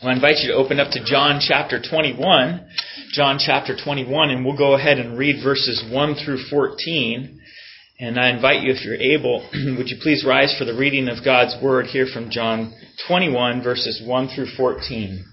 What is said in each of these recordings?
I invite you to open up to John chapter 21. John chapter 21, and we'll go ahead and read verses 1 through 14. And I invite you, if you're able, would you please rise for the reading of God's Word here from John 21, verses 1 through 14.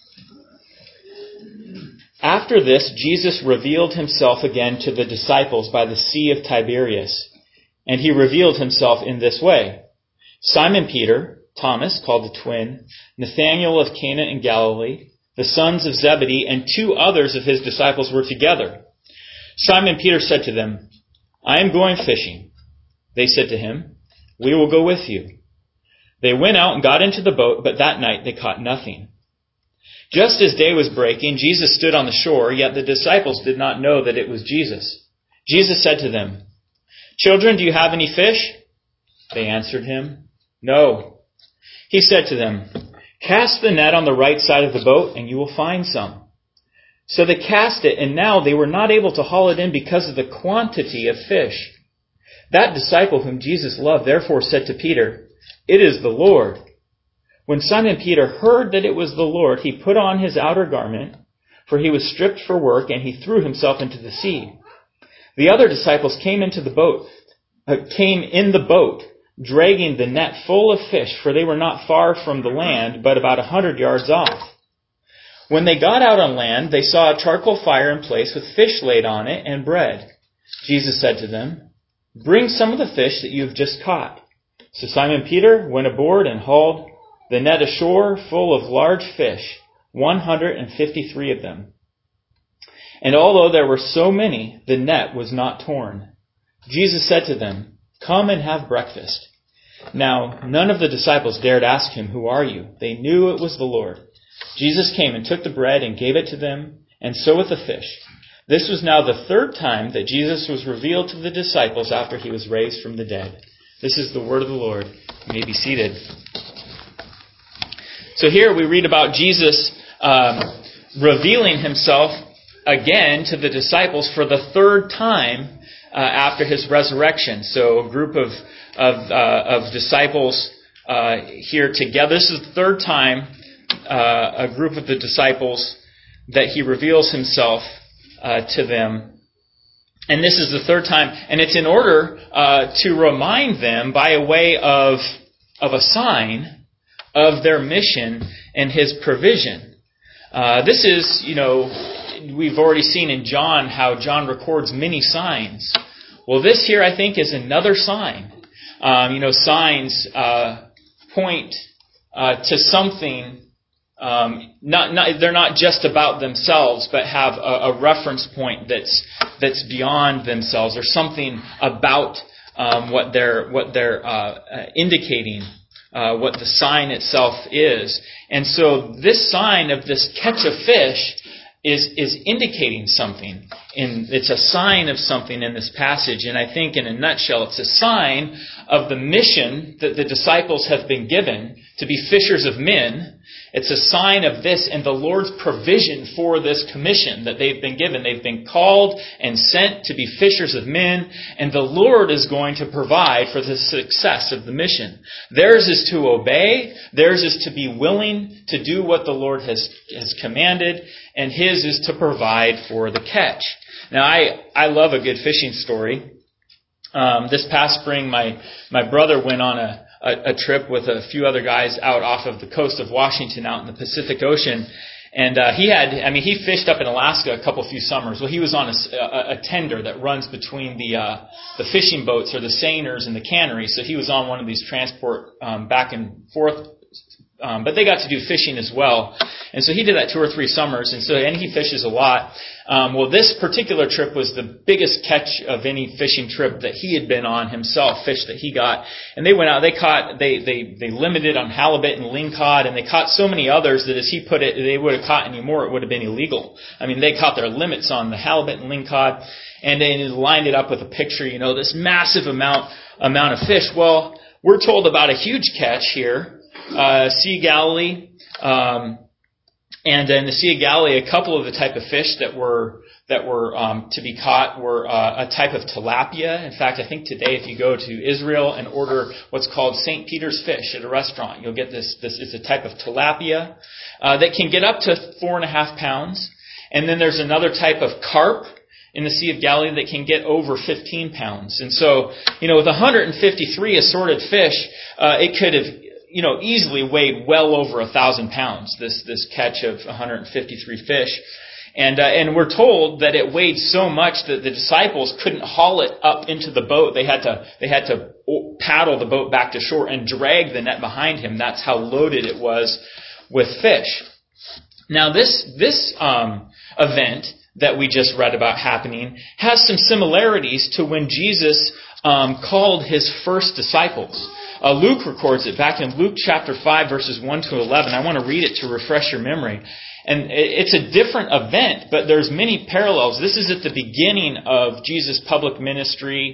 After this, Jesus revealed himself again to the disciples by the Sea of Tiberias. And he revealed himself in this way. Simon Peter, Thomas, called the twin, Nathanael of Cana in Galilee, the sons of Zebedee, and two others of his disciples were together. Simon Peter said to them, "I am going fishing." They said to him, "We will go with you." They went out and got into the boat, but that night they caught nothing. Just as day was breaking, Jesus stood on the shore, yet the disciples did not know that it was Jesus. Jesus said to them, "Children, do you have any fish?" They answered him, "No." He said to them, "Cast the net on the right side of the boat, and you will find some." So they cast it, and now they were not able to haul it in because of the quantity of fish. That disciple whom Jesus loved therefore said to Peter, "It is the Lord." When Simon Peter heard that it was the Lord, he put on his outer garment, for he was stripped for work, and he threw himself into the sea. The other disciples came in the boat, dragging the net full of fish, for they were not far from the land, but about 100 yards off. When they got out on land, they saw a charcoal fire in place with fish laid on it and bread. Jesus said to them, "Bring some of the fish that you have just caught." So Simon Peter went aboard and hauled the net ashore full of large fish, 153 of them. And although there were so many, the net was not torn. Jesus said to them, "Come and have breakfast." Now, none of the disciples dared ask him, "Who are you?" They knew it was the Lord. Jesus came and took the bread and gave it to them, and so with the fish. This was now the third time that Jesus was revealed to the disciples after he was raised from the dead. This is the word of the Lord. You may be seated. So here we read about Jesus revealing himself again to the disciples for the third time after his resurrection. So a group of disciples here together. This is the third time a group of the disciples that he reveals himself to them. And this is the third time. And it's in order to remind them by a way of a sign of their mission and his provision. This is, we've already seen in John how John records many signs. Well, this here, I think, is another sign. Signs point to something. They're not just about themselves, but have a reference point that's beyond themselves, or something about what they're indicating. What the sign itself is. And so this sign of this catch of fish is indicating something. It's a sign of something in this passage. And I think in a nutshell, it's a sign of the mission that the disciples have been given to be fishers of men. It's a sign of this and the Lord's provision for this commission that they've been given. They've been called and sent to be fishers of men, and the Lord is going to provide for the success of the mission. Theirs is to obey. Theirs is to be willing to do what the Lord has commanded, and His is to provide for the catch. Now, I love a good fishing story. This past spring, my brother went on a trip with a few other guys out off of the coast of Washington, out in the Pacific Ocean. And he fished up in Alaska a few summers. Well, he was on a tender that runs between the fishing boats, or the seiners, and the canneries. So he was on one of these transport back and forth. But they got to do fishing as well. And so he did that 2 or 3 summers. And he fishes a lot. Well, this particular trip was the biggest catch of any fishing trip that he had been on himself, fish that he got. And they went out, they limited on halibut and lingcod, and they caught so many others that, as he put it, they would have caught any more, it would have been illegal. I mean, they caught their limits on the halibut and lingcod, and they lined it up with a picture, this massive amount of fish. Well, we're told about a huge catch here. Sea Galilee, And in the Sea of Galilee, a couple of the type of fish that were to be caught were a type of tilapia. In fact, I think today, if you go to Israel and order what's called St. Peter's fish at a restaurant, you'll get this. It's a type of tilapia that can get up to 4.5 pounds. And then there's another type of carp in the Sea of Galilee that can get over 15 pounds. And so, with 153 assorted fish, it could have easily weighed well over 1,000 pounds, this catch of 153 fish. And we're told that it weighed so much that the disciples couldn't haul it up into the boat. They had to paddle the boat back to shore and drag the net behind him. That's how loaded it was with fish. Now this event that we just read about happening has some similarities to when Jesus called his first disciples. Luke records it back in Luke chapter 5, verses 1 to 11. I want to read it to refresh your memory. And it's a different event, but there's many parallels. This is at the beginning of Jesus' public ministry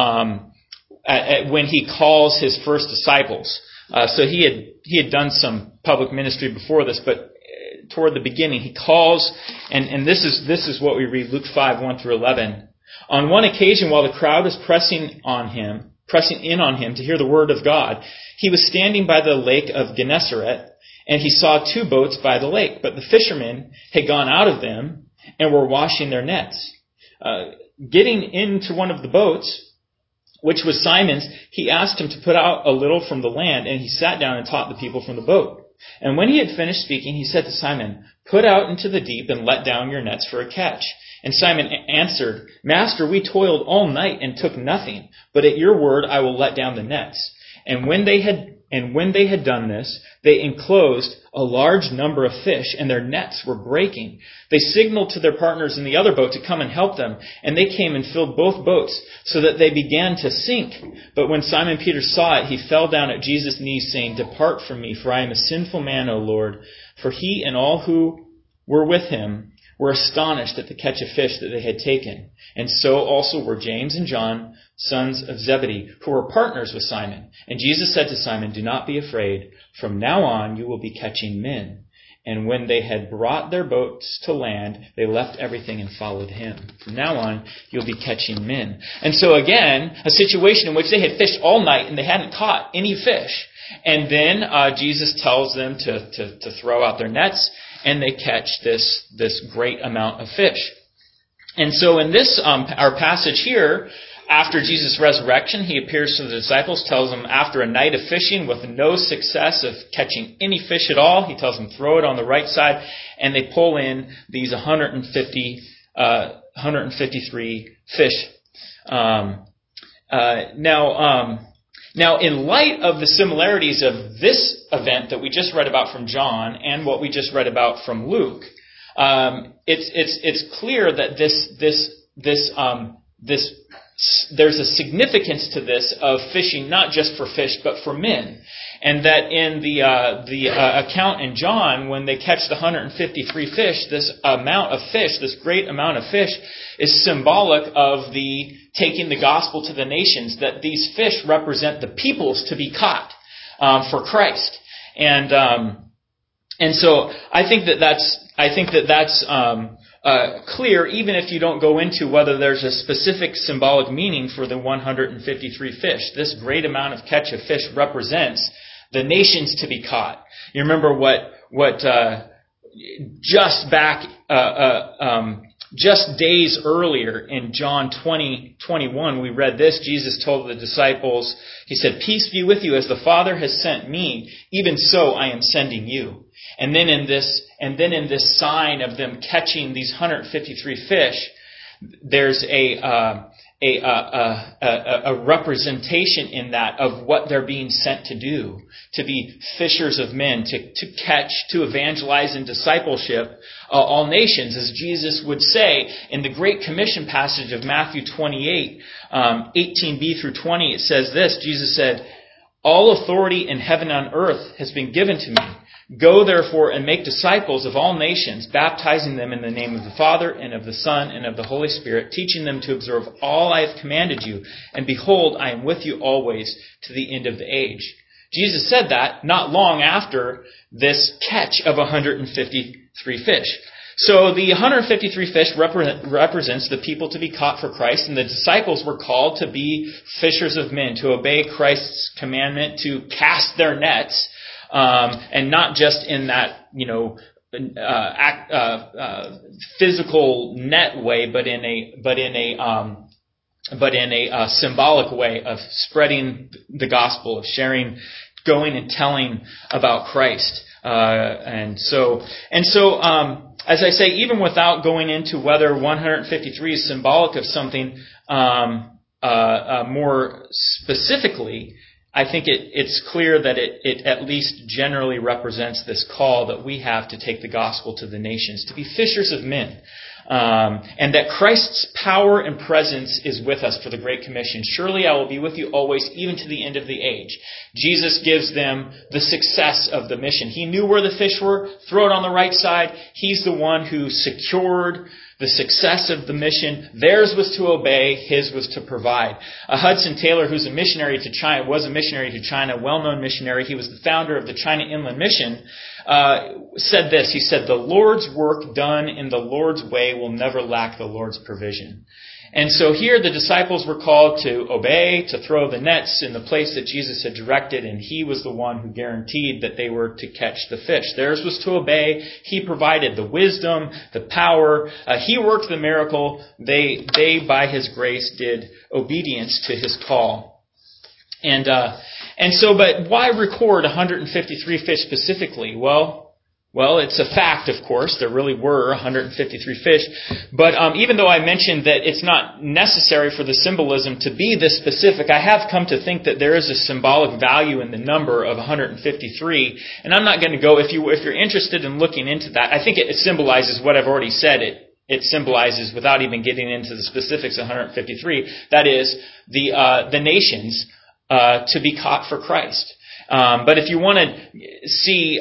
when he calls his first disciples. So he had done some public ministry before this, but toward the beginning he calls, and this is what we read, Luke 5, 1 through 11. On one occasion, while the crowd was pressing in on him to hear the word of God, he was standing by the lake of Gennesaret, and he saw 2 boats by the lake, but the fishermen had gone out of them and were washing their nets. Getting into one of the boats, which was Simon's, he asked him to put out a little from the land, and he sat down and taught the people from the boat. And when he had finished speaking, he said to Simon, "Put out into the deep and let down your nets for a catch." And Simon answered, "Master, we toiled all night and took nothing, but at your word I will let down the nets." And when they had done this, they enclosed a large number of fish, and their nets were breaking. They signaled to their partners in the other boat to come and help them, and they came and filled both boats, so that they began to sink. But when Simon Peter saw it, he fell down at Jesus' knees, saying, "Depart from me, for I am a sinful man, O Lord." For he and all who were with him were astonished at the catch of fish that they had taken. And so also were James and John, sons of Zebedee, who were partners with Simon. And Jesus said to Simon, "Do not be afraid. From now on you will be catching men." And when they had brought their boats to land, they left everything and followed him. From now on, you'll be catching men. And so again, a situation in which they had fished all night and they hadn't caught any fish. And then Jesus tells them to throw out their nets, and they catch this great amount of fish. And so in this our passage here, after Jesus' resurrection, he appears to the disciples, tells them after a night of fishing with no success of catching any fish at all, he tells them throw it on the right side, and they pull in these 153 fish. Now, in light of the similarities of this event that we just read about from John and what we just read about from Luke, it's clear that there's a significance to this of fishing not just for fish but for men, and that in the account in John, when they catch the 153 fish, this great amount of fish, is symbolic of the taking the gospel to the nations. That these fish represent the peoples to be caught for Christ, and so I think that's clear, even if you don't go into whether there's a specific symbolic meaning for the 153 fish. This great amount of catch of fish represents the nations to be caught. You remember what just days earlier in John 20:21, we read this. Jesus told the disciples, he said, "Peace be with you, as the Father has sent me, even so I am sending you." And then in this sign of them catching these 153 fish, there's a representation in that of what they're being sent to do, to be fishers of men, to catch, to evangelize in discipleship all nations. As Jesus would say in the Great Commission passage of Matthew 28, 18b through 20, it says this. Jesus said, "All authority in heaven and on earth has been given to me. Go therefore and make disciples of all nations, baptizing them in the name of the Father and of the Son and of the Holy Spirit, teaching them to observe all I have commanded you. And behold, I am with you always to the end of the age." Jesus said that not long after this catch of 153 fish. So the 153 fish represents the people to be caught for Christ, and the disciples were called to be fishers of men, to obey Christ's commandment to cast their nets, and not just in that, physical net way, but in a symbolic way of spreading the gospel, of sharing, going and telling about Christ. As I say, even without going into whether 153 is symbolic of something more specifically, I think it's clear that it at least generally represents this call that we have to take the gospel to the nations, to be fishers of men. And that Christ's power and presence is with us for the Great Commission. Surely I will be with you always, even to the end of the age. Jesus gives them the success of the mission. He knew where the fish were, throw it on the right side. He's the one who secured the success of the mission. Theirs was to obey, his was to provide. Hudson Taylor, who's a missionary to China, was a missionary to China, well-known missionary. He was the founder of the China Inland Mission. Said this. He said, "The Lord's work done in the Lord's way will never lack the Lord's provision." And so here the disciples were called to obey, to throw the nets in the place that Jesus had directed, and he was the one who guaranteed that they were to catch the fish. Theirs was to obey. He provided the wisdom, the power. He worked the miracle. They by his grace did obedience to his call. But why record 153 fish specifically? Well, it's a fact, of course. There really were 153 fish. But even though I mentioned that it's not necessary for the symbolism to be this specific, I have come to think that there is a symbolic value in the number of 153. And I'm not going to go, if you're interested in looking into that, I think it symbolizes what I've already said. It symbolizes, without even getting into the specifics of 153, that is, the nations to be caught for Christ. But if you want to see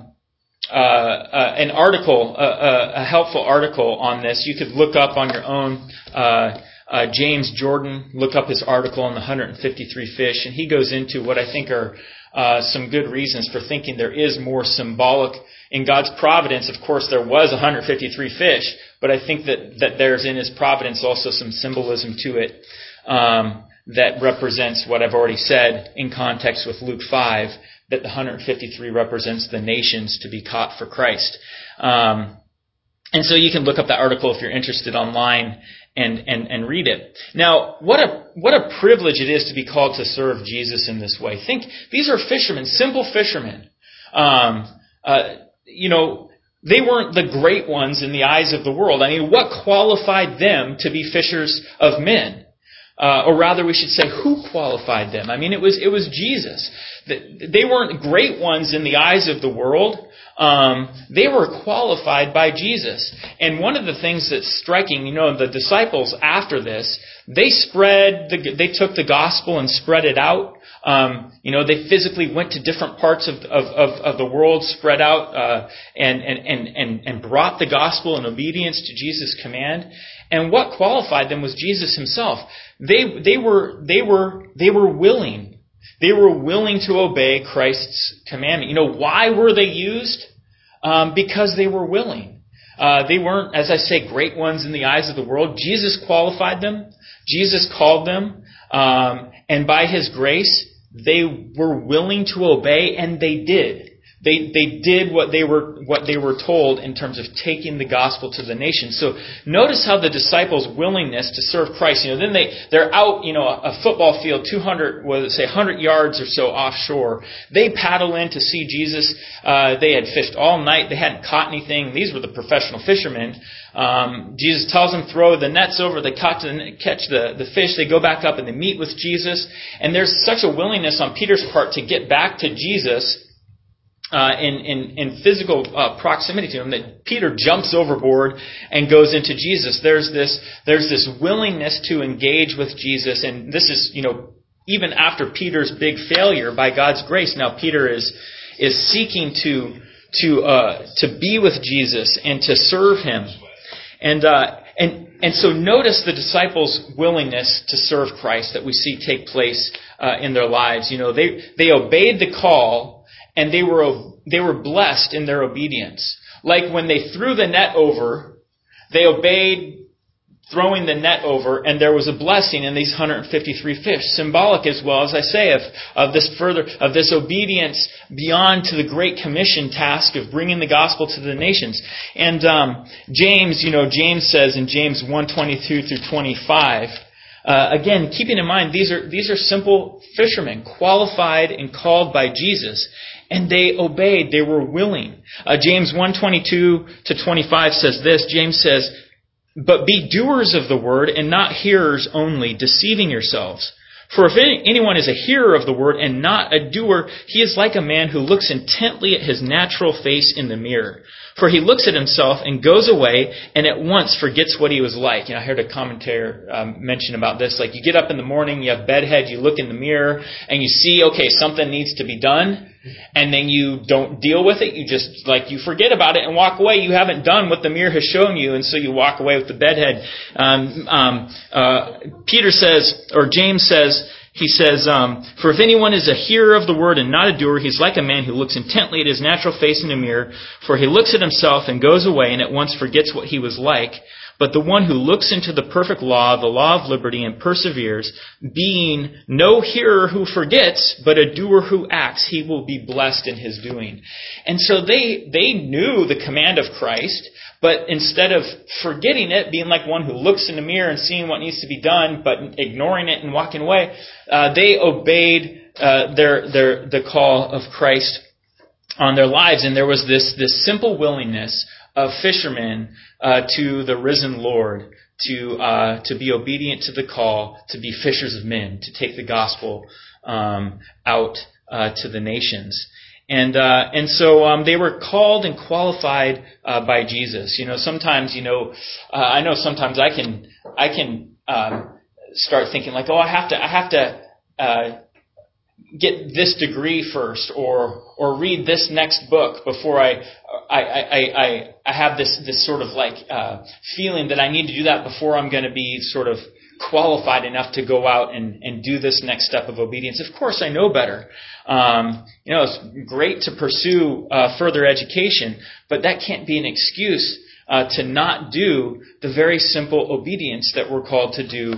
an article, a helpful article on this, you could look up on your own. James Jordan, look up his article on the 153 fish, and he goes into what I think are some good reasons for thinking there is more symbolic in God's providence. Of course, there was 153 fish, but I think that there's in His providence also some symbolism to it that represents what I've already said in context with Luke 5. That the 153 represents the nations to be caught for Christ. And so you can look up that article if you're interested online and read it. Now, what a privilege it is to be called to serve Jesus in this way. Think, these are fishermen, simple fishermen. They weren't the great ones in the eyes of the world. I mean, what qualified them to be fishers of men? Or rather, we should say, who qualified them? I mean, it was Jesus. They weren't great ones in the eyes of the world. They were qualified by Jesus. And one of the things that's striking, the disciples after this, they took the gospel and spread it out. They physically went to different parts of the world, spread out, and brought the gospel in obedience to Jesus' command. And what qualified them was Jesus Himself. They were willing. They were willing to obey Christ's commandment. Why were they used? Because they were willing. They weren't, as I say, great ones in the eyes of the world. Jesus qualified them. Jesus called them. And by His grace, they were willing to obey, and they did. They did what they were told in terms of taking the gospel to the nations. So notice how the disciples' willingness to serve Christ. Then they're out, a football field, 100 yards or so offshore. They paddle in to see Jesus. They had fished all night. They hadn't caught anything. These were the professional fishermen. Jesus tells them, throw the nets over. They catch the fish. They go back up and they meet with Jesus. And there's such a willingness on Peter's part to get back to Jesus in physical proximity to Him that Peter jumps overboard and goes into Jesus. There's this willingness to engage with Jesus, and this is even after Peter's big failure, by God's grace, now Peter is seeking to be with Jesus and to serve Him. And And so notice the disciples' willingness to serve Christ that we see take place in their lives. They obeyed the call, and they were blessed in their obedience. Like when they threw the net over, they obeyed throwing the net over, and there was a blessing in these 153 fish. Symbolic as well, as I say, of this obedience beyond to the Great Commission task of bringing the gospel to the nations. And James says in James 1:22 through 25. Again, keeping in mind these are simple fishermen, qualified and called by Jesus, and they obeyed. They were willing. James 1:22 to 25 says this. James says, "But be doers of the word and not hearers only, deceiving yourselves. For if anyone is a hearer of the word and not a doer, he is like a man who looks intently at his natural face in the mirror. For he looks at himself and goes away and at once forgets what he was like." I heard a commentator mention about this. Like you get up in the morning, you have bedhead, you look in the mirror, and you see, okay, something needs to be done. And then you don't deal with it. You just, you forget about it and walk away. You haven't done what the mirror has shown you, and so you walk away with the bedhead. Peter says, or James says, he says, "For if anyone is a hearer of the word and not a doer, he's like a man who looks intently at his natural face in a mirror. For he looks at himself and goes away and at once forgets what he was like. But the one who looks into the perfect law, the law of liberty, and perseveres, being no hearer who forgets, but a doer who acts, he will be blessed in his doing." And so they knew the command of Christ, but instead of forgetting it, being like one who looks in the mirror and seeing what needs to be done, but ignoring it and walking away, they obeyed the call of Christ on their lives. And there was this simple willingness of fishermen to the risen Lord to be obedient to the call, to be fishers of men, to take the gospel out to the nations. And so they were called and qualified by Jesus. Sometimes I know sometimes I can start thinking like, I have to get this degree first, or read this next book before I have this sort of feeling that I need to do that before I'm going to be sort of qualified enough to go out and do this next step of obedience. Of course, I know better. It's great to pursue further education, but that can't be an excuse to not do the very simple obedience that we're called to do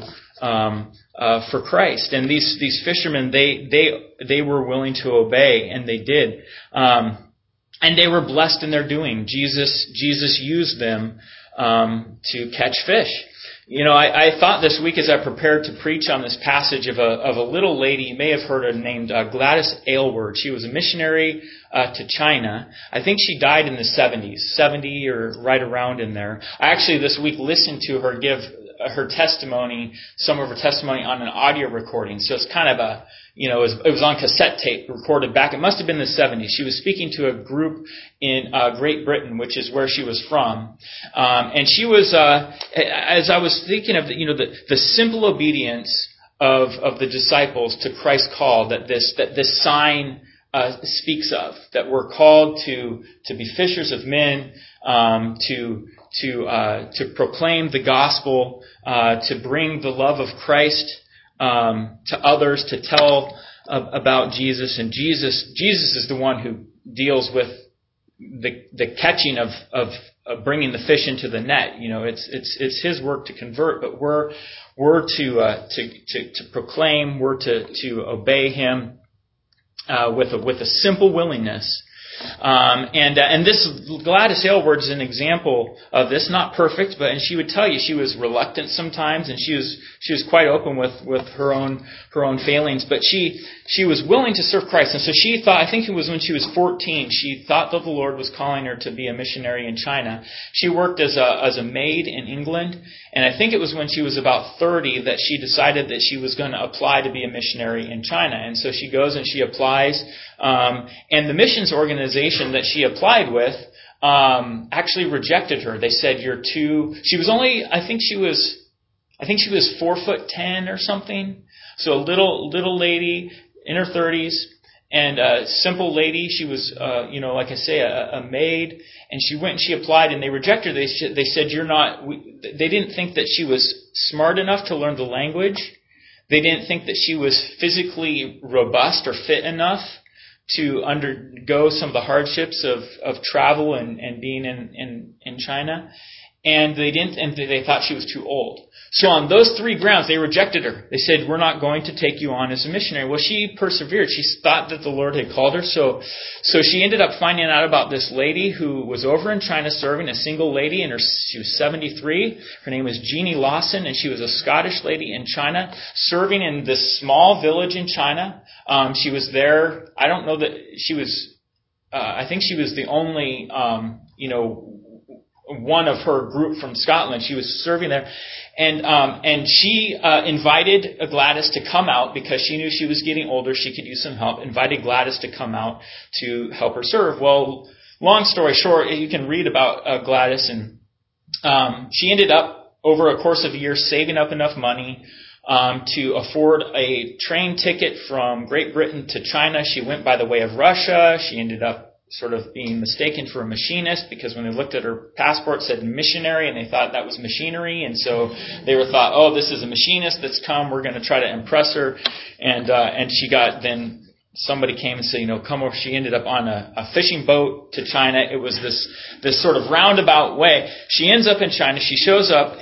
for Christ. And these fishermen, they were willing to obey, and they did. And they were blessed in their doing. Jesus used them to catch fish. I thought this week as I prepared to preach on this passage of a little lady, you may have heard her, named Gladys Aylward. She was a missionary to China. I think she died in the 70s, 70 or right around in there. I actually this week listened to her give her testimony, some of her testimony on an audio recording. So it's kind of it was on cassette tape recorded back. It must have been the 70s. She was speaking to a group in Great Britain, which is where she was from. And she was, as I was thinking of the simple obedience of the disciples to Christ's call that this sign speaks of, that we're called to be fishers of men, to proclaim the gospel, to bring the love of Christ to others, to tell about Jesus. And Jesus is the one who deals with the catching of bringing the fish into the net. It's his work to convert, but we're to proclaim, we're to obey him with a simple willingness. And this Gladys Aylward is an example of this. Not perfect, and she would tell you she was reluctant sometimes, and she was quite open with her own failings. But she was willing to serve Christ, and so she thought. I think it was when she was 14. She thought that the Lord was calling her to be a missionary in China. She worked as a maid in England, and I think it was when she was about 30 that she decided that she was going to apply to be a missionary in China. And so she goes and she applies. And the missions organization that she applied with actually rejected her. They said, "You're too." She was only, I think she was 4'10" or something. So a little lady in her 30s, And a simple lady, she was, like I say, a maid, and she went and she applied, and they rejected her. They said, they didn't think that she was smart enough to learn the language. They didn't think that she was physically robust or fit enough to undergo some of the hardships of travel and being in China. And they thought she was too old. So on those 3 grounds, they rejected her. They said, we're not going to take you on as a missionary. Well, she persevered. She thought that the Lord had called her. So she ended up finding out about this lady who was over in China serving, a single lady, and she was 73. Her name was Jeannie Lawson, and she was a Scottish lady in China, serving in this small village in China. She was there. I don't know that she was, I think she was the only, one of her group from Scotland. She was serving there. And she invited Gladys to come out because she knew she was getting older. She could use some help. Invited Gladys to come out to help her serve. Well, long story short, you can read about Gladys. And she ended up, over a course of a year, saving up enough money to afford a train ticket from Great Britain to China. She went by the way of Russia. She ended up sort of being mistaken for a machinist because when they looked at her passport it said missionary and they thought that was machinery, and so they thought, oh, this is a machinist that's come, we're going to try to impress her, and she got, then somebody came and said, come over. She ended up on a fishing boat to China. It was this sort of roundabout way. She ends up in China. She shows up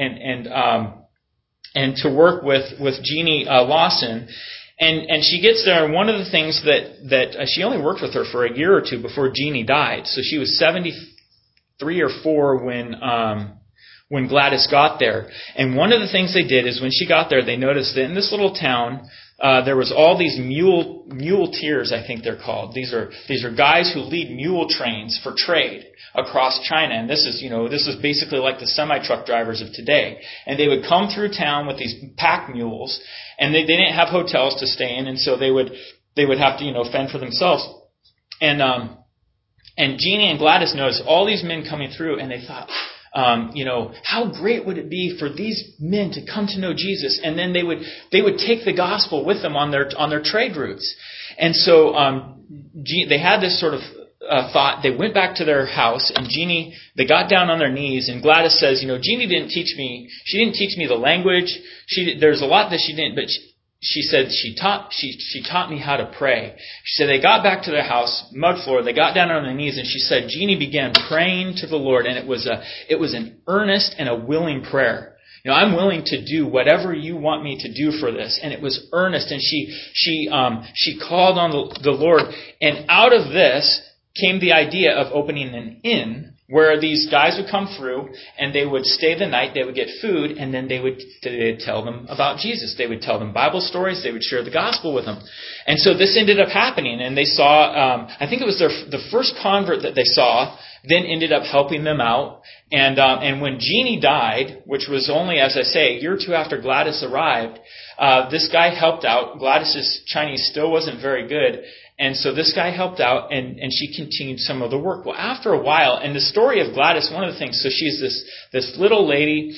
and to work with Jeannie Lawson. And she gets there, and one of the things that she only worked with her for a year or two before Jeannie died. So she was 73 or 4 when Gladys got there. And one of the things they did is when she got there, they noticed that in this little town, there was all these muleteers, I think they're called. These are guys who lead mule trains for trade across China. And this is basically like the semi-truck drivers of today. And they would come through town with these pack mules, and they didn't have hotels to stay in, and so they would have to, fend for themselves. And Jeannie and Gladys noticed all these men coming through, and they thought, how great would it be for these men to come to know Jesus, and then they would take the gospel with them on their trade routes. And so they had this sort of thought. They went back to their house, and they got down on their knees, and Gladys says, Jeannie didn't teach me the language. There's a lot that she didn't, but she said she taught me how to pray. She said they got back to their house, mud floor, they got down on their knees, and she said Jeannie began praying to the Lord, and it was an earnest and a willing prayer. I'm willing to do whatever you want me to do for this. And it was earnest, and she called on the Lord, and out of this came the idea of opening an inn where these guys would come through and they would stay the night, they would get food, and then they'd tell them about Jesus. They would tell them Bible stories, they would share the gospel with them. And so this ended up happening, and they saw, I think it was the first convert that they saw, then ended up helping them out. And when Jeannie died, which was only, as I say, a year or two after Gladys arrived, this guy helped out. Gladys's Chinese still wasn't very good. And so this guy helped out, and she continued some of the work. Well, after a while, and the story of Gladys, one of the things, so she's this little lady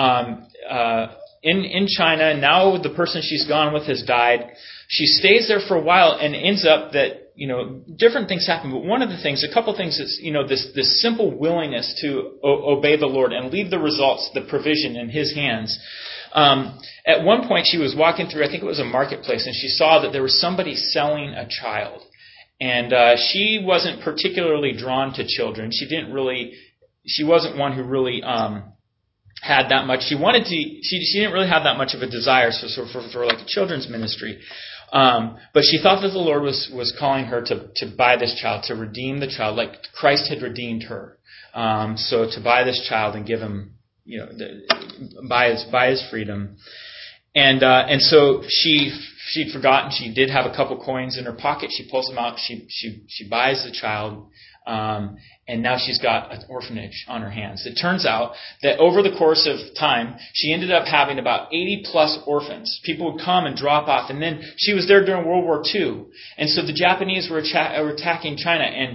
in China. Now the person she's gone with has died. She stays there for a while and ends up that, different things happen. But one of the things, a couple things is, this simple willingness to obey the Lord and leave the results, the provision in His hands. At one point she was walking through, I think it was a marketplace, and she saw that there was somebody selling a child. And she wasn't particularly drawn to children. She wasn't one who really had that much. She didn't really have that much of a desire for like a children's ministry. But she thought that the Lord was calling her to buy this child, to redeem the child, like Christ had redeemed her. So to buy this child and give him, buy his freedom. And so she'd forgotten. She did have a couple coins in her pocket. She pulls them out. She buys the child. And now she's got an orphanage on her hands. It turns out that over the course of time, she ended up having about 80 plus orphans. People would come and drop off. And then she was there during World War II. And so the Japanese were attacking China. And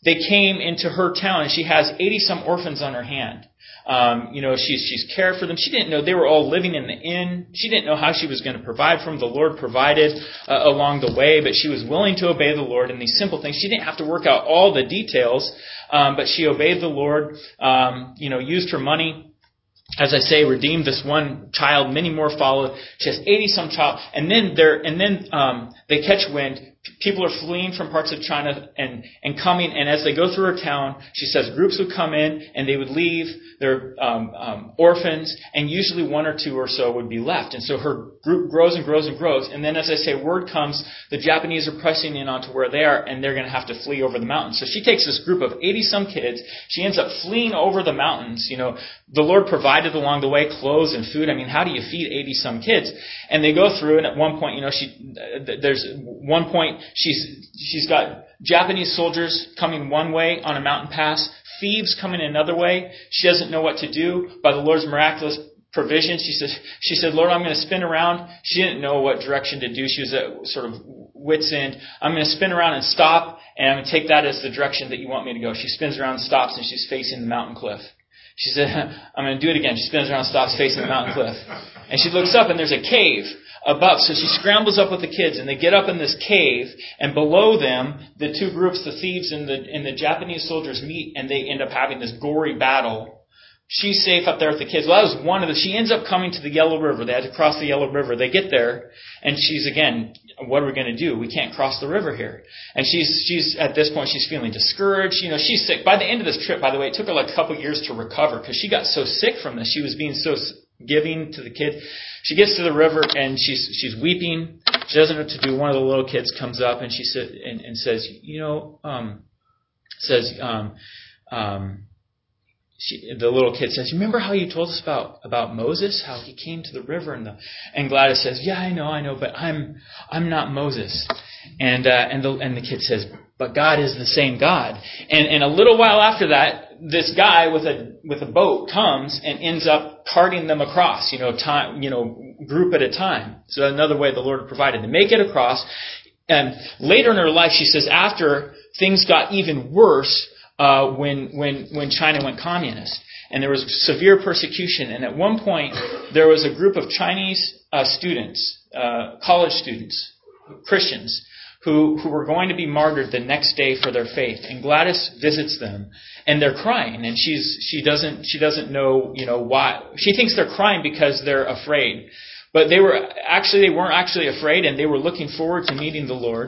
they came into her town, and she has 80-some orphans on her hand. She's cared for them. She didn't know they were all living in the inn. She didn't know how she was going to provide for them. The Lord provided along the way, but she was willing to obey the Lord in these simple things. She didn't have to work out all the details, but she obeyed the Lord, used her money. As I say, redeemed this one child. Many more followed. She has 80-some child, and then they catch wind. People are fleeing from parts of China and coming. And as they go through her town, she says groups would come in and they would leave their orphans, and usually one or two or so would be left. And so her group grows and grows and grows. And then, as I say, word comes, the Japanese are pressing in onto where they are, and they're going to have to flee over the mountains. So she takes this group of 80-some kids. She ends up fleeing over the mountains. The Lord provided along the way clothes and food. I mean, how do you feed 80-some kids? And they go through, and at one point, she's got Japanese soldiers coming one way on a mountain pass, thieves coming another way. She doesn't know what to do. By the Lord's miraculous provision, she said, Lord, I'm going to spin around. She didn't know what direction to do. She was at sort of wit's end. I'm going to spin around and stop, and I'm going to take that as the direction that you want me to go. She spins around, stops, and she's facing the mountain cliff. She said, I'm going to do it again. She spins around, stops, facing the mountain cliff. And she looks up, and there's a cave above. So she scrambles up with the kids, and they get up in this cave, and below them, the two groups, the thieves and the Japanese soldiers, meet, and they end up having this gory battle. She's safe up there with the kids. Well, that was one of the... She ends up coming to the Yellow River. They had to cross the Yellow River. They get there, and she's, again, what are we going to do? We can't cross the river here. And she's at this point, she's feeling discouraged. She's sick. By the end of this trip, by the way, it took her like a couple years to recover because she got so sick from this. She was being so giving to the kid. She gets to the river, and she's weeping. She doesn't know what to do. One of the little kids comes up, and she said, and says, the little kid says, remember how you told us about Moses, how he came to the river? And Gladys says, yeah, I know, but I'm not Moses. And the kid says, but God is the same God. And a little while after that, this guy with a boat comes and ends up carting them across, group at a time. So another way the Lord provided. They make it across. And later in her life, she says, after things got even worse, when China went communist, and there was severe persecution, and at one point there was a group of Chinese students, college students, Christians, who were going to be martyred the next day for their faith. And Gladys visits them, and they're crying, and she doesn't know why. She thinks they're crying because they're afraid, but they weren't actually afraid, and they were looking forward to meeting the Lord.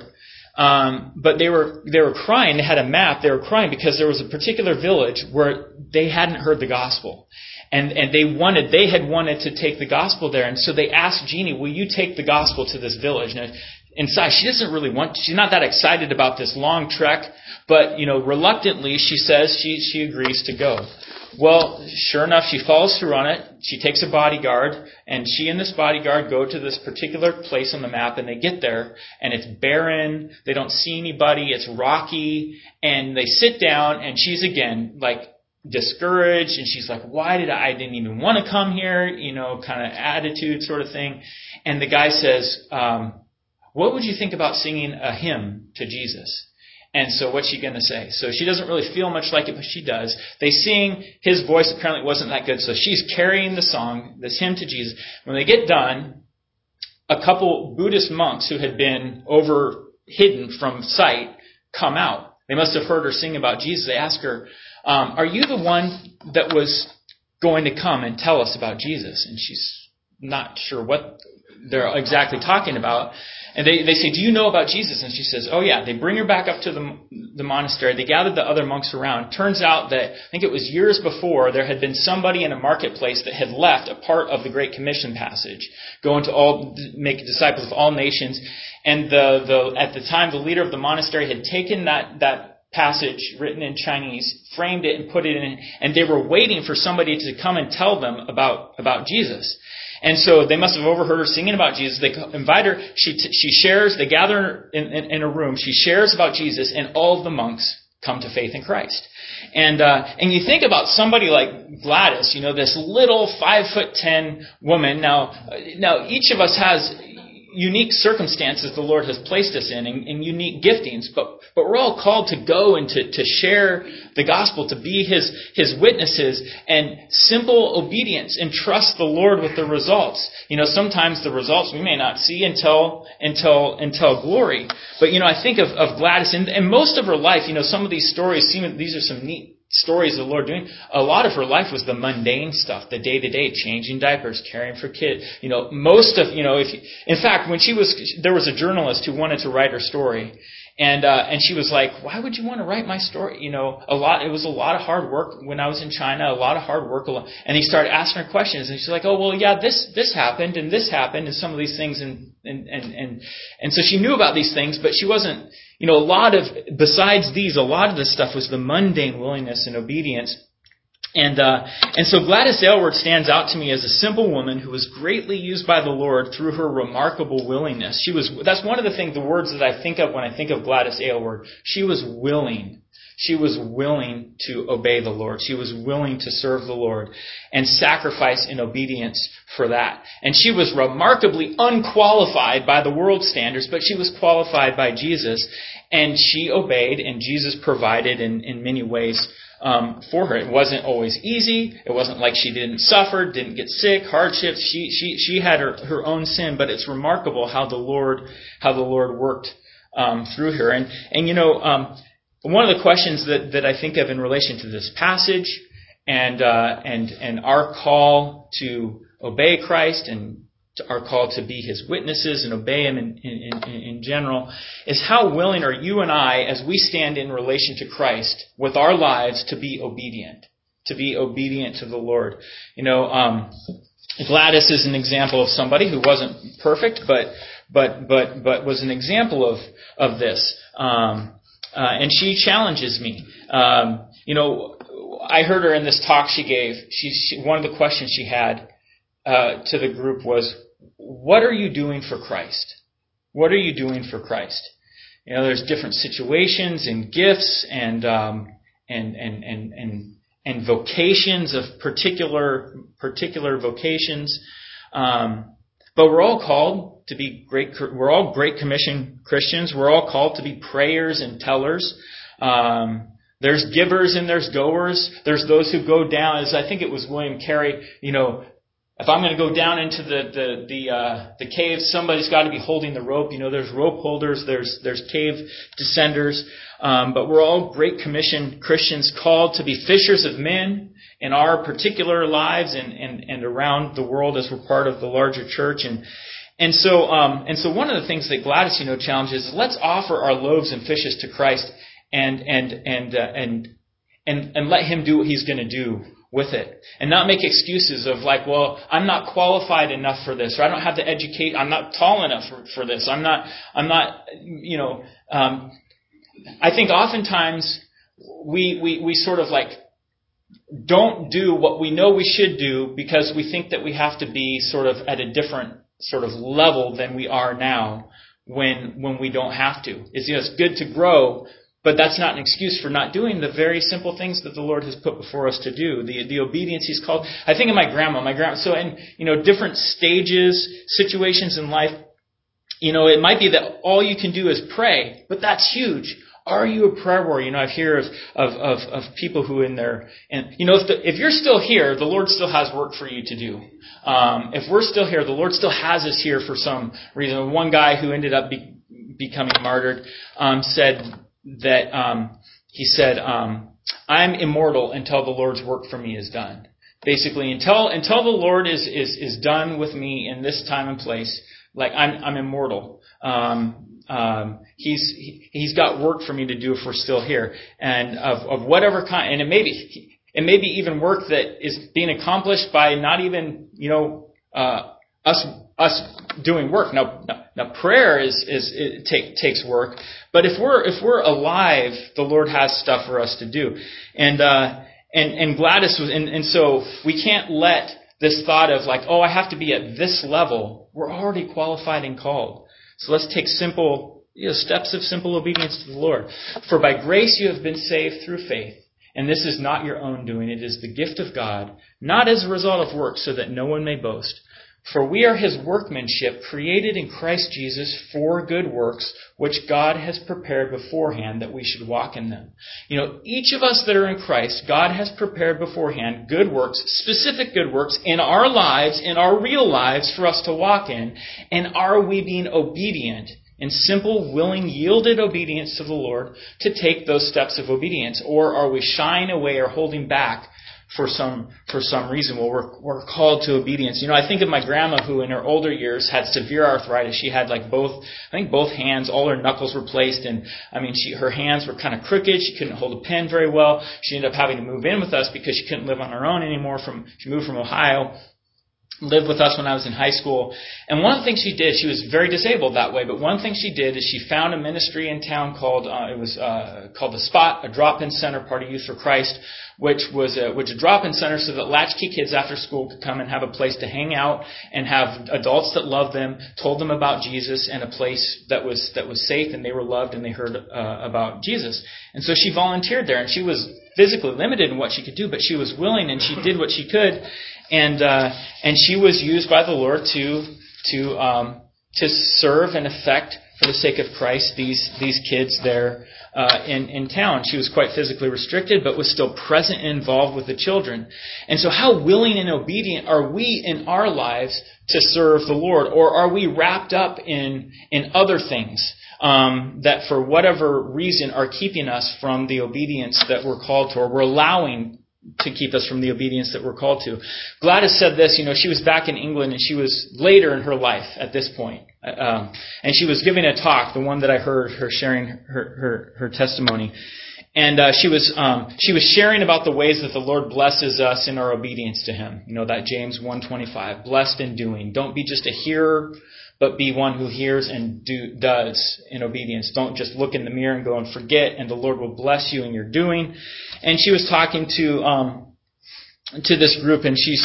But they were crying. They had a map. They were crying because there was a particular village where they hadn't heard the gospel, and they had wanted to take the gospel there. And so they asked Jeannie, "Will you take the gospel to this village?" Now, inside, she doesn't really want. She's not that excited about this long trek, but reluctantly, she says she agrees to go. Well, sure enough, she follows through on it. She takes a bodyguard, and she and this bodyguard go to this particular place on the map, and they get there, and it's barren. They don't see anybody. It's rocky, and they sit down, and she's again discouraged, and she's like, "Why I didn't even want to come here?" Kind of attitude sort of thing. And the guy says, "What would you think about singing a hymn to Jesus?" And so what's she going to say? So she doesn't really feel much like it, but she does. They sing. His voice apparently wasn't that good, so she's carrying the song, this hymn to Jesus. When they get done, a couple Buddhist monks who had been hidden from sight come out. They must have heard her sing about Jesus. They ask her, are you the one that was going to come and tell us about Jesus? And she's not sure what they're exactly talking about. And they say, do you know about Jesus? And she says, oh yeah. They bring her back up to the monastery. They gathered the other monks around. Turns out that, I think it was years before, there had been somebody in a marketplace that had left a part of the Great Commission passage, go into make disciples of all nations. And at the time, the leader of the monastery had taken that passage written in Chinese, framed it and put it in, and they were waiting for somebody to come and tell them about Jesus. And so they must have overheard her singing about Jesus. They invite her. She shares. They gather in a room. She shares about Jesus, and all of the monks come to faith in Christ. And you think about somebody like Gladys, this little 5'10" woman. Now each of us has, unique circumstances the Lord has placed us in and unique giftings, but we're all called to go and to share the gospel, to be His witnesses, and simple obedience, and trust the Lord with the results. Sometimes the results we may not see until glory. But I think of Gladys, and most of her life, some of these stories these are some neat stories of the Lord doing. A lot of her life was the mundane stuff, the day-to-day, changing diapers, caring for kids. In fact, when there was a journalist who wanted to write her story, and she was like, "Why would you want to write my story?" It was a lot of hard work when I was in China, a lot of hard work. And he started asking her questions, and she's like, "Oh, well, yeah, this happened, and this happened, and some of these things," and so she knew about these things, but she wasn't. Besides these, a lot of this stuff was the mundane willingness and obedience. And so Gladys Aylward stands out to me as a simple woman who was greatly used by the Lord through her remarkable willingness. That's one of the words that I think of when I think of Gladys Aylward. She was willing. She was willing to obey the Lord. She was willing to serve the Lord and sacrifice in obedience for that. And she was remarkably unqualified by the world's standards, but she was qualified by Jesus. And she obeyed, and Jesus provided in many ways for her. It wasn't always easy. It wasn't like she didn't suffer, didn't get sick, hardships. She had her own sin, but it's remarkable how the Lord worked through her. One of the questions that I think of in relation to this passage and our call to obey Christ and our call to be His witnesses and obey Him in general is how willing are you and I, as we stand in relation to Christ with our lives, to be obedient to the Lord. Gladys is an example of somebody who wasn't perfect, but was an example of this. And she challenges me. I heard her in this talk she gave. One of the questions she had to the group was, "What are you doing for Christ? What are you doing for Christ?" There's different situations and gifts and vocations of particular vocations, but we're all called to be great. We're all Great Commission Christians. We're all called to be prayers and tellers. There's givers and there's goers. There's those who go down, as I think it was William Carey. If I'm going to go down into the cave, somebody's got to be holding the rope. There's rope holders. There's cave descenders. But we're all Great Commission Christians, called to be fishers of men in our particular lives and around the world as we're part of the larger church. And so one of the things that Gladys, challenges is, let's offer our loaves and fishes to Christ and let Him do what He's going to do with it, and not make excuses of like, well, I'm not qualified enough for this, or I don't have the education, I'm not tall enough for this, I'm not. I think oftentimes we sort of like don't do what we know we should do because we think that we have to be sort of at a different sort of level than we are now when we don't have to. It's good to grow, but that's not an excuse for not doing the very simple things that the Lord has put before us to do. The obedience He's called. I think of my grandma. So in different stages, situations in life, it might be that all you can do is pray, but that's huge. Are you a prayer warrior? I hear of people who in there, and if you're still here, the Lord still has work for you to do. If we're still here, the Lord still has us here for some reason. One guy who ended up becoming martyred said that he said, "I'm immortal until the Lord's work for me is done." Basically, until the Lord is done with me in this time and place, like I'm immortal. He's got work for me to do if we're still here, and of whatever kind. And it may be even work that is being accomplished by not even us doing work. Now prayer takes work, but if we're alive, the Lord has stuff for us to do. And Gladys was, and so we can't let this thought of like, oh, I have to be at this level. We're already qualified and called. So let's take simple steps of simple obedience to the Lord. For by grace you have been saved through faith, and this is not your own doing. It is the gift of God, not as a result of works, so that no one may boast. For we are His workmanship, created in Christ Jesus for good works, which God has prepared beforehand that we should walk in them. Each of us that are in Christ, God has prepared beforehand good works, specific good works in our lives, in our real lives for us to walk in. And are we being obedient in simple, willing, yielded obedience to the Lord to take those steps of obedience? Or are we shying away or holding back for some reason? Well, we're called to obedience. I think of my grandma, who in her older years had severe arthritis. She had both hands, all her knuckles replaced, and her hands were kind of crooked. She couldn't hold a pen very well. She ended up having to move in with us because she couldn't live on her own anymore. She moved from Ohio, lived with us when I was in high school. And one of the things she did, she was very disabled that way, but one thing she did is she found a ministry in town called The Spot, a drop-in center, part of Youth for Christ, which a drop-in center so that latchkey kids after school could come and have a place to hang out and have adults that loved them, told them about Jesus, and a place that was safe and they were loved and they heard about Jesus. And so she volunteered there, and she was physically limited in what she could do, but she was willing and she did what she could. And she was used by the Lord to serve and affect, for the sake of Christ, these kids there in town. She was quite physically restricted, but was still present and involved with the children. And so, how willing and obedient are we in our lives to serve the Lord, or are we wrapped up in other things that, for whatever reason, are keeping us from the obedience that we're called to, or we're allowing to keep us from the obedience that we're called to? Gladys said this, she was back in England, and she was later in her life at this point. And she was giving a talk, the one that I heard her sharing her testimony. And she was sharing about the ways that the Lord blesses us in our obedience to Him. That James 1:25, blessed in doing. Don't be just a hearer, but be one who hears and does in obedience. Don't just look in the mirror and go and forget, and the Lord will bless you in your doing. And she was talking to this group, and she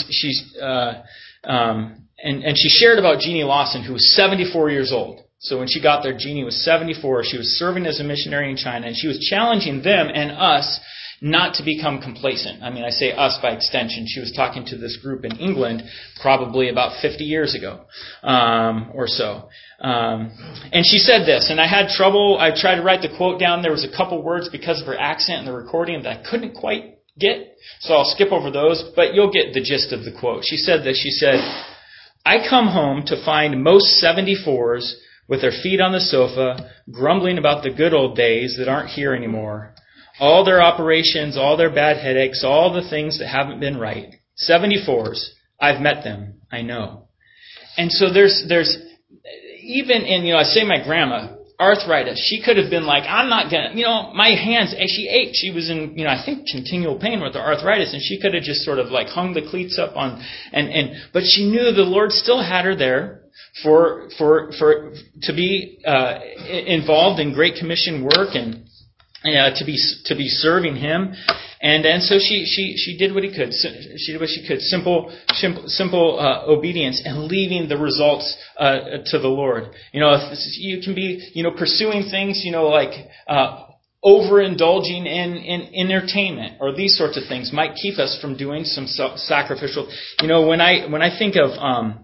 shared about Jeannie Lawson, who was 74 years old. So when she got there, Jeannie was 74. She was serving as a missionary in China, and she was challenging them and us not to become complacent. I say us by extension. She was talking to this group in England probably about 50 years ago or so. And she said this, and I had trouble. I tried to write the quote down. There was a couple words because of her accent in the recording that I couldn't quite get, so I'll skip over those, but you'll get the gist of the quote. She said this. She said, I come home to find most 74s with their feet on the sofa, grumbling about the good old days that aren't here anymore. All their operations, all their bad headaches, all the things that haven't been right. 74s. I've met them. I know. And so there's even in, I say my grandma, arthritis. She could have been like, I'm not going to, my hands, she ached. She was in, I think continual pain with the arthritis, and she could have just sort of hung the cleats up on, but she knew the Lord still had her there to be involved in Great Commission work and to be serving Him, and so she did what she could. Simple obedience and leaving the results to the Lord. You can be pursuing things like overindulging in entertainment or these sorts of things might keep us from doing some sacrificial. When I think of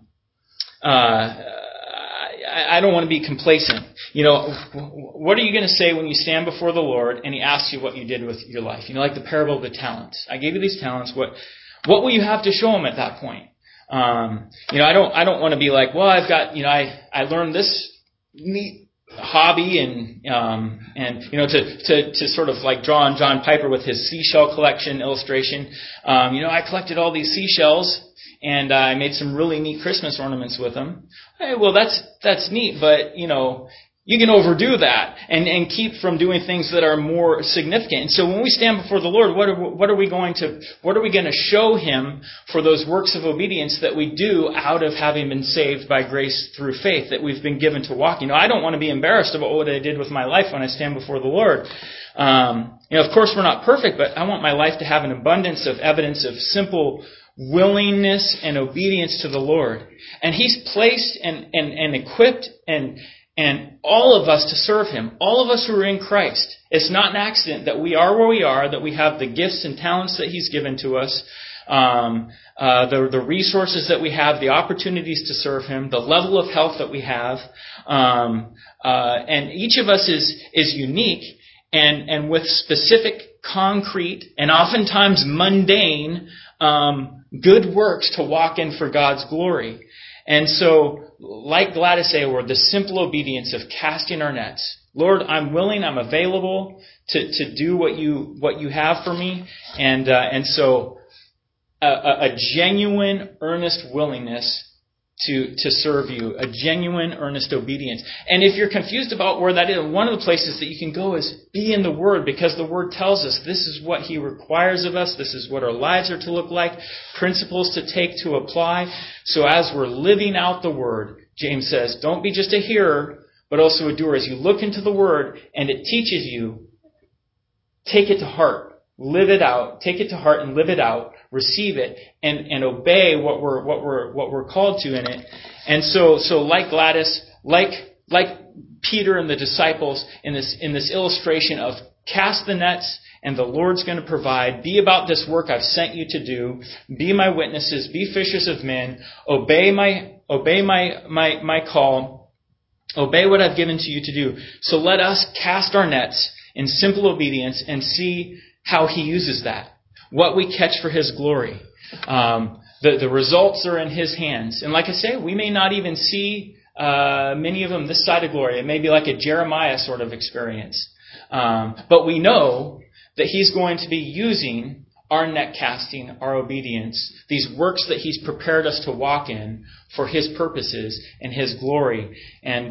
I don't want to be complacent. What are you going to say when you stand before the Lord and He asks you what you did with your life? Like the parable of the talents. I gave you these talents. What will you have to show Him at that point? I don't want to be like, well, I've got, I learned this neat hobby and to sort of draw on John Piper with his seashell collection illustration. I collected all these seashells. And I made some really neat Christmas ornaments with them. Hey, well, that's neat, but you can overdo that and keep from doing things that are more significant. And so when we stand before the Lord, what are we going to show Him for those works of obedience that we do out of having been saved by grace through faith that we've been given to walk? I don't want to be embarrassed about what I did with my life when I stand before the Lord. Of course, we're not perfect, but I want my life to have an abundance of evidence of simple willingness and obedience to the Lord. And He's placed and equipped and all of us to serve Him. All of us who are in Christ. It's not an accident that we are where we are, that we have the gifts and talents that He's given to us, the resources that we have, the opportunities to serve Him, the level of health that we have. And each of us is unique and with specific, concrete, and oftentimes mundane good works to walk in for God's glory. And so, like Gladys Aylward, the simple obedience of casting our nets. Lord, I'm willing, I'm available to do what you have for me. And so a genuine, earnest willingness to serve you, a genuine, earnest obedience. And if you're confused about where that is, one of the places that you can go is be in the Word, because the Word tells us this is what He requires of us, this is what our lives are to look like, principles to take to apply. So as we're living out the Word, James says, don't be just a hearer, but also a doer. As you look into the Word and it teaches you, take it to heart. Live it out. Take it to heart and live it out. Receive it and obey what we're called to in it. And so like Gladys, like Peter and the disciples in this illustration of cast the nets and the Lord's going to provide. Be about this work I've sent you to do. Be my witnesses. Be fishers of men. Obey my call. Obey what I've given to you to do. So let us cast our nets in simple obedience and see how He uses that. What we catch for His glory. The results are in His hands. And like I say, we may not even see many of them this side of glory. It may be like a Jeremiah sort of experience. But we know that He's going to be using our net casting, our obedience, these works that He's prepared us to walk in for His purposes and His glory. And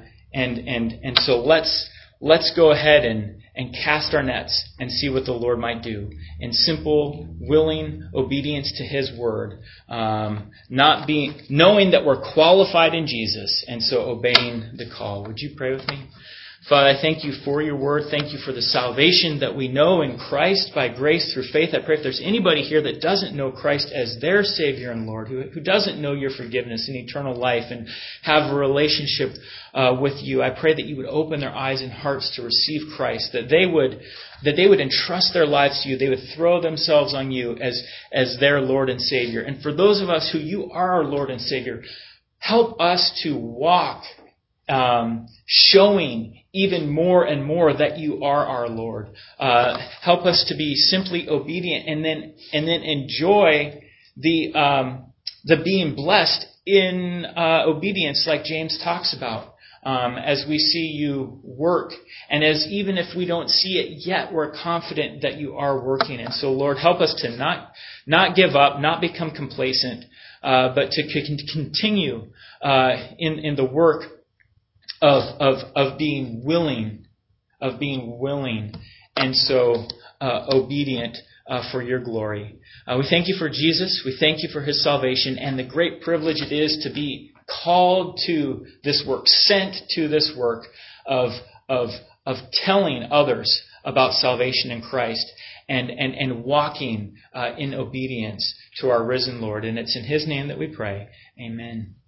so let's go ahead and cast our nets and see what the Lord might do in simple, willing obedience to His word, knowing that we're qualified in Jesus, and so obeying the call. Would you pray with me? Father, I thank you for your word. Thank you for the salvation that we know in Christ by grace through faith. I pray if there's anybody here that doesn't know Christ as their Savior and Lord, who doesn't know your forgiveness and eternal life and have a relationship with you, I pray that you would open their eyes and hearts to receive Christ, that they would entrust their lives to you. They would throw themselves on you as their Lord and Savior. And for those of us who you are our Lord and Savior, help us to walk showing even more and more that you are our Lord. Help us to be simply obedient and then enjoy the being blessed in obedience, like James talks about. As we see you work, and as even if we don't see it yet, we're confident that you are working. And so, Lord, help us to not give up, not become complacent, but to continue in the work of being willing, and so obedient for your glory. We thank you for Jesus. We thank you for His salvation and the great privilege it is to be called to this work, sent to this work of telling others about salvation in Christ and walking in obedience to our risen Lord. And it's in His name that we pray. Amen.